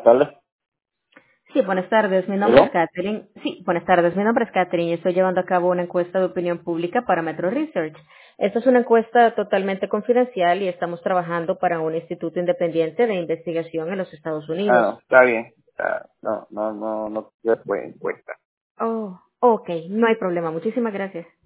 tardes. Sí, buenas tardes. Mi nombre es ¿Perdón? Catherine. Sí, buenas tardes. Mi nombre es Catherine y estoy llevando a cabo una encuesta de opinión pública para Metro Research. Esta es una encuesta totalmente confidencial y estamos trabajando para un instituto independiente de investigación en los Estados Ah, Unidos. no, está bien. No quiero encuesta. Oh, ok. No hay problema. Muchísimas gracias.